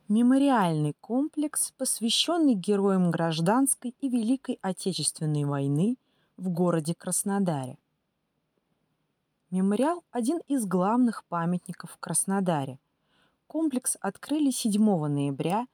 Мемориальный комплекс, посвященный героям Гражданской и Великой Отечественной войны в городе Краснодаре. Мемориал – один из главных памятников в Краснодаре. Комплекс открыли 7 ноября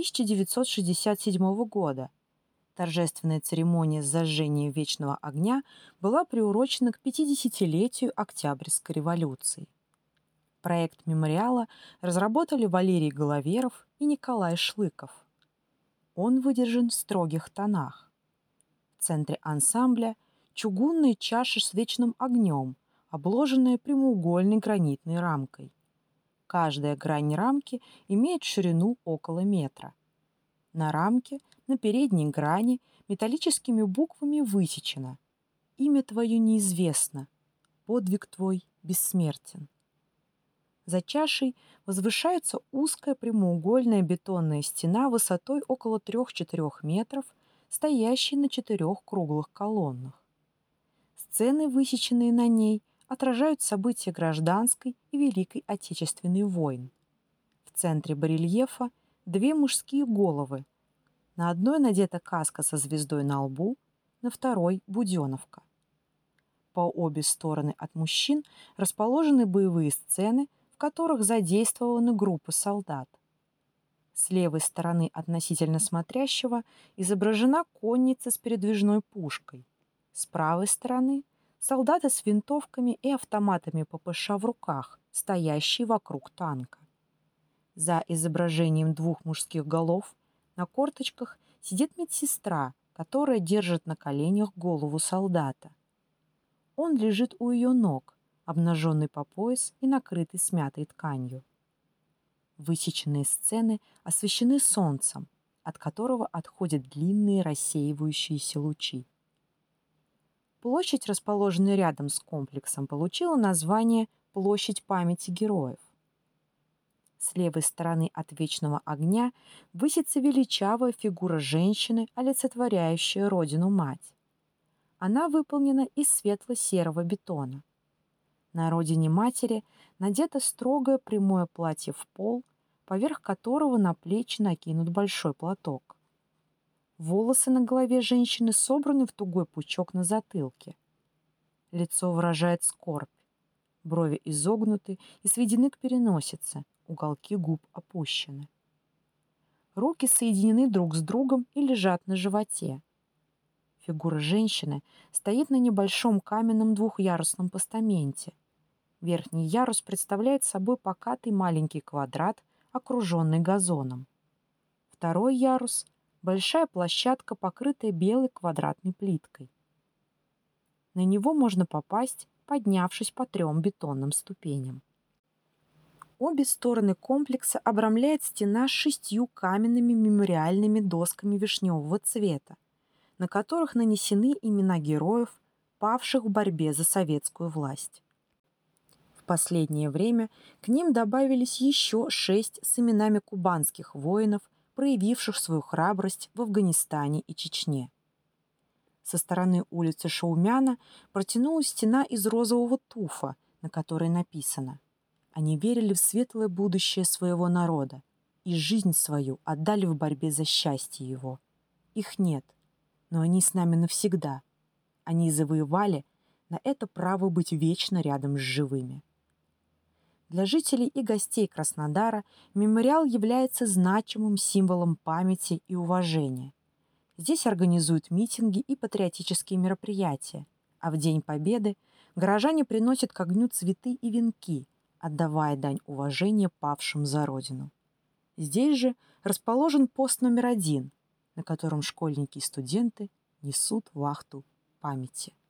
1967 года. Торжественная церемония зажжения вечного огня была приурочена к 50-летию Октябрьской революции. Проект мемориала разработали Валерий Головеров и Николай Шлыков. Он выдержан в строгих тонах. В центре ансамбля чугунные чаши с вечным огнем, обложенные прямоугольной гранитной рамкой. Каждая грань рамки имеет ширину около метра. На рамке, на передней грани, металлическими буквами высечено: «Имя твое неизвестно, подвиг твой бессмертен». За чашей возвышается узкая прямоугольная бетонная стена высотой около 3-4 метров, стоящая на 4 круглых колоннах. Сцены, высеченные на ней, отражают события Гражданской и Великой Отечественной войн. В центре барельефа 2 мужские головы. На одной надета каска со звездой на лбу, на второй – буденовка. По обе стороны от мужчин расположены боевые сцены, в которых задействованы группы солдат. С левой стороны относительно смотрящего изображена конница с передвижной пушкой. С правой стороны – солдаты с винтовками и автоматами ППШ в руках, стоящие вокруг танка. За изображением 2 мужских голов на корточках сидит медсестра, которая держит на коленях голову солдата. Он лежит у ее ног, обнаженный по пояс и накрытый смятой тканью. Высеченные сцены освещены солнцем, от которого отходят длинные рассеивающиеся лучи. Площадь, расположенная рядом с комплексом, получила название «Площадь памяти героев». С левой стороны от вечного огня высится величавая фигура женщины, олицетворяющая Родину-мать. Она выполнена из светло-серого бетона. На родине матери надето строгое прямое платье в пол, поверх которого на плечи накинут большой платок. Волосы на голове женщины собраны в тугой пучок на затылке. Лицо выражает скорбь. Брови изогнуты и сведены к переносице, уголки губ опущены. Руки соединены друг с другом и лежат на животе. Фигура женщины стоит на небольшом каменном двухъярусном постаменте. Верхний ярус представляет собой покатый маленький квадрат, окруженный газоном. Второй ярус – большая площадка, покрытая белой квадратной плиткой. На него можно попасть, поднявшись по 3 бетонным ступеням. Обе стороны комплекса обрамляет стена с 6 каменными мемориальными досками вишневого цвета, на которых нанесены имена героев, павших в борьбе за советскую власть. В последнее время к ним добавились еще 6 с именами кубанских воинов, проявивших свою храбрость в Афганистане и Чечне. Со стороны улицы Шаумяна протянулась стена из розового туфа, на которой написано: «Они верили в светлое будущее своего народа и жизнь свою отдали в борьбе за счастье его. Их нет, но они с нами навсегда. Они завоевали на это право быть вечно рядом с живыми». Для жителей и гостей Краснодара мемориал является значимым символом памяти и уважения. Здесь организуют митинги и патриотические мероприятия, а в День Победы горожане приносят к огню цветы и венки, отдавая дань уважения павшим за Родину. Здесь же расположен пост номер 1, на котором школьники и студенты несут вахту памяти.